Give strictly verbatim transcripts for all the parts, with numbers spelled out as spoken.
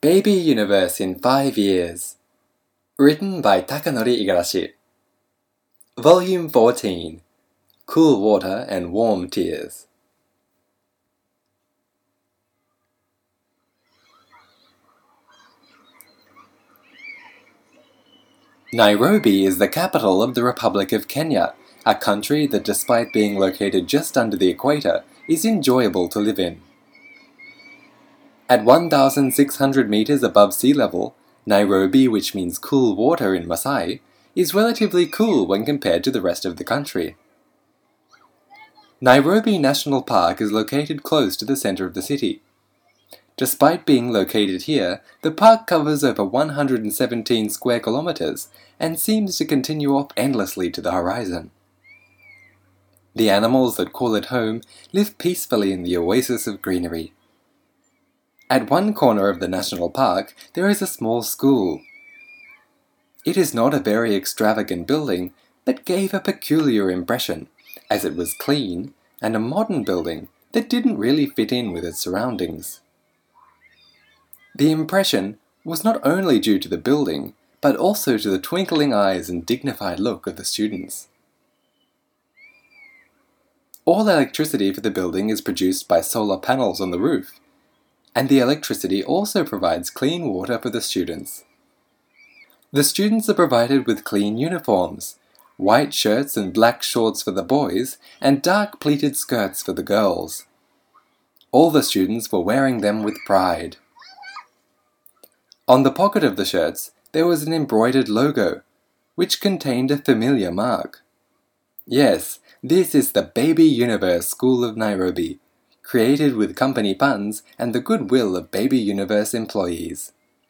Baby Universe in Five Years. Written by Takanori Igarashi. Volume fourteen. Cool Water and Warm Tears. Nairobi is the capital of the Republic of Kenya, a country that, despite being located just under the equator, is enjoyable to live in. At one thousand six hundred meters above sea level, Nairobi, which means cool water in Maasai, is relatively cool when compared to the rest of the country. Nairobi National Park is located close to the center of the city. Despite being located here, the park covers over one hundred seventeen square kilometers and seems to continue off endlessly to the horizon. The animals that call it home live peacefully in the oasis of greenery. At one corner of the national park, there is a small school. It is not a very extravagant building, but gave a peculiar impression, as it was clean and a modern building that didn't really fit in with its surroundings. The impression was not only due to the building, but also to the twinkling eyes and dignified look of the students. All electricity for the building is produced by solar panels on the roof, and the electricity also provides clean water for the students. The students are provided with clean uniforms, white shirts and black shorts for the boys, and dark pleated skirts for the girls. All the students were wearing them with pride. On the pocket of the shirts, there was an embroidered logo, which contained a familiar mark. Yes, this is the Baby Universe School of Nairobi, created with company funds and the goodwill of Baby Universe employees.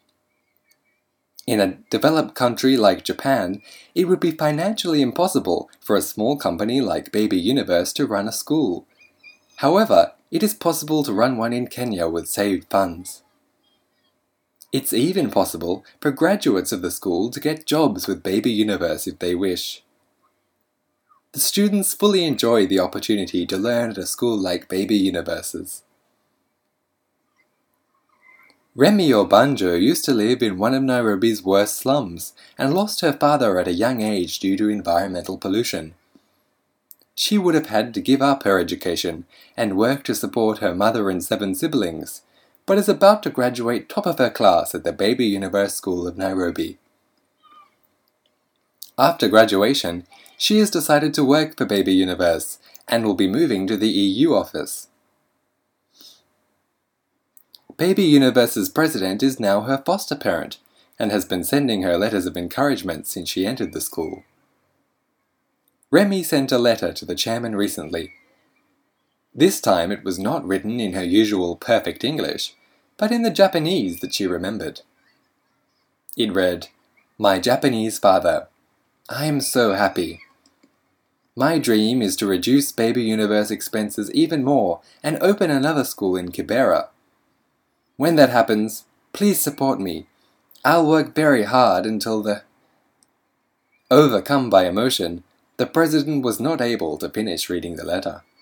In a developed country like Japan, it would be financially impossible for a small company like Baby Universe to run a school. However, it is possible to run one in Kenya with saved funds. It's even possible for graduates of the school to get jobs with Baby Universe if they wish. The students fully enjoy the opportunity to learn at a school like Baby Universe's. Remi Obanjo used to live in one of Nairobi's worst slums and lost her father at a young age due to environmental pollution. She would have had to give up her education and work to support her mother and seven siblings, but is about to graduate top of her class at the Baby Universe School of Nairobi. After graduation, she has decided to work for Baby Universe and will be moving to the E U office. Baby Universe's president is now her foster parent and has been sending her letters of encouragement since she entered the school. Remi sent a letter to the chairman recently. This time it was not written in her usual perfect English, but in the Japanese that she remembered. It read, "My Japanese father, I am so happy. My dream is to reduce Baby Universe expenses even more and open another school in Kibera. When that happens, please support me. I'll work very hard until the..." Overcome by emotion, the president was not able to finish reading the letter.